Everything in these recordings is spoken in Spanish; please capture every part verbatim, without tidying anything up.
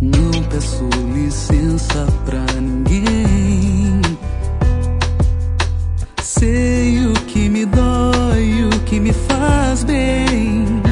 Não peço licença pra ninguém. Sei o que me dói, o que me faz bem.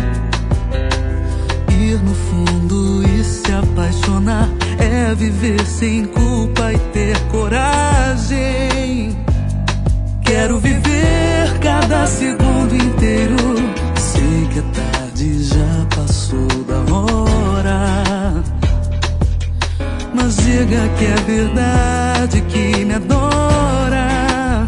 Ir no fundo e se apaixonar é viver sem culpa e ter coragem. Quero viver cada segundo inteiro. Sei que a tarde já passou da hora, mas diga que é verdade, que me adora.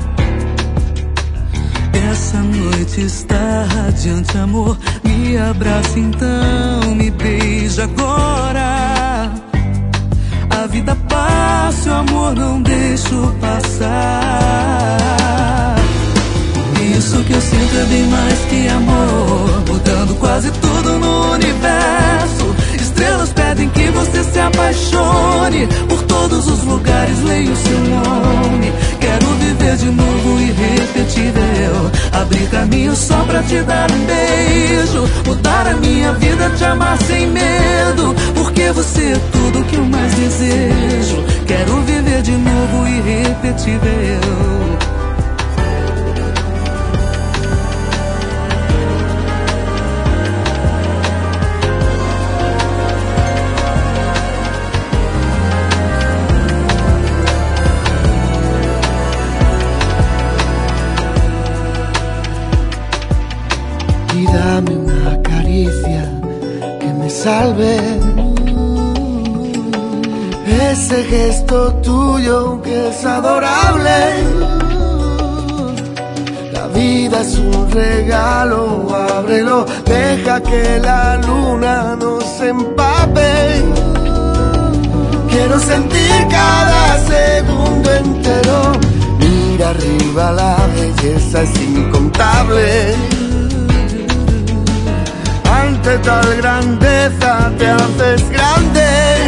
Essa noite está radiante, amor. Me abraça então, me beija agora. A vida passa, o amor não deixo passar. Isso que eu sinto é bem mais que amor, mudando quase tudo no universo. Estrelas pedem que você se apaixone. Por todos os lugares leio seu nome. Quero viver de novo, irrepetível. Abrir caminho só pra te dar um beijo. Mudar a minha vida, te amar sem medo. Porque você é tudo que eu mais desejo. Quero viver de novo, irrepetível. Y dame una caricia que me salve. Ese gesto tuyo que es adorable. La vida es un regalo, ábrelo, deja que la luna nos empape. Quiero sentir cada segundo entero. Mira arriba, la belleza es incontable. Ante tal grandeza te haces grande.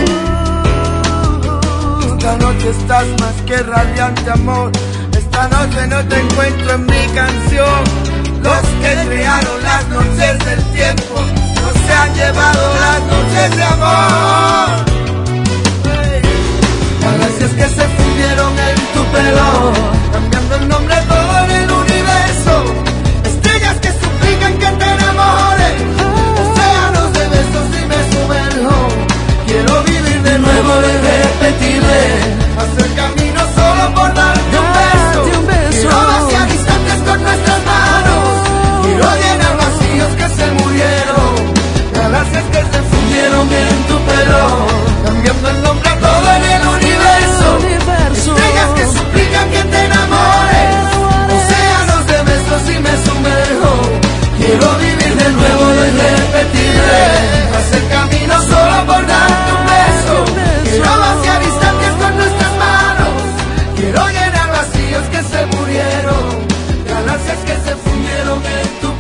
Esta noche estás más que radiante, amor. Esta noche no te encuentro en mi canción. Los que crearon las noches del tiempo no se han llevado las noches de amor. Galaxias que se fundieron en tu pelo, cambiando el nombre todo en el universo. Estrellas que suplican que te enamores. Quiero vivir de nuevo, irrepetible. Hacer camino solo por darte un beso. Quiero vaciar instantes con nuestras manos. Quiero llenar vacíos que se murieron. Galaxias que se fundieron en tu pelo, cambiando el nombre a todo en el universo. Estrellas que suplican que te enamores. Océanos de besos y me sumerjo. Quiero vivir de nuevo lo irrepetible. Hacer camino solo por darte un beso. Quiero vaciar instantes con nuestras manos. Quiero llenar vacíos que se murieron. Galaxias que se fundieron en tu